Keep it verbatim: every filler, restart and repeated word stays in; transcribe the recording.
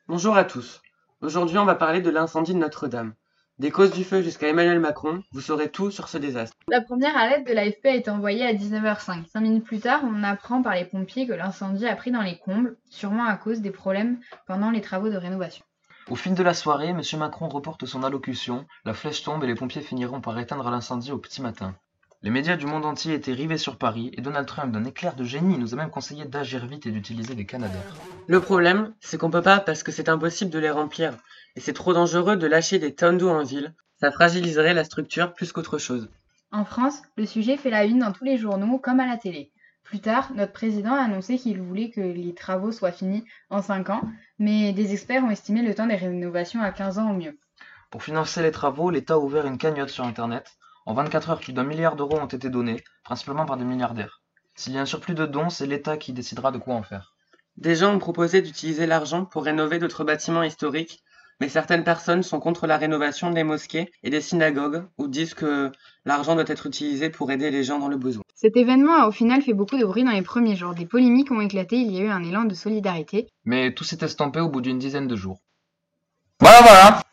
Bonjour à tous. Aujourd'hui, on va parler de l'incendie de Notre-Dame. Des causes du feu jusqu'à Emmanuel Macron, vous saurez tout sur ce désastre. La première alerte de l'A F P a été envoyée à dix-neuf heures cinq. Cinq minutes plus tard, on apprend par les pompiers que l'incendie a pris dans les combles, sûrement à cause des problèmes pendant les travaux de rénovation. Au fil de la soirée, M. Macron reporte son allocution, la flèche tombe et les pompiers finiront par éteindre l'incendie au petit matin. Les médias du monde entier étaient rivés sur Paris et Donald Trump, d'un éclair de génie, nous a même conseillé d'agir vite et d'utiliser des canadaires. Le problème, c'est qu'on peut pas parce que c'est impossible de les remplir. Et c'est trop dangereux de lâcher des tonnes d'eau en ville. Ça fragiliserait la structure plus qu'autre chose. En France, le sujet fait la une dans tous les journaux comme à la télé. Plus tard, notre président a annoncé qu'il voulait que les travaux soient finis en cinq ans, mais des experts ont estimé le temps des rénovations à quinze ans au mieux. Pour financer les travaux, l'État a ouvert une cagnotte sur Internet. En vingt-quatre heures, plus d'un milliard d'euros ont été donnés, principalement par des milliardaires. S'il y a un surplus de dons, c'est l'État qui décidera de quoi en faire. Des gens ont proposé d'utiliser l'argent pour rénover d'autres bâtiments historiques, mais certaines personnes sont contre la rénovation des mosquées et des synagogues, ou disent que l'argent doit être utilisé pour aider les gens dans le besoin. Cet événement a au final fait beaucoup de bruit dans les premiers jours. Des polémiques ont éclaté, il y a eu un élan de solidarité. Mais tout s'est estompé au bout d'une dizaine de jours. Voilà, voilà.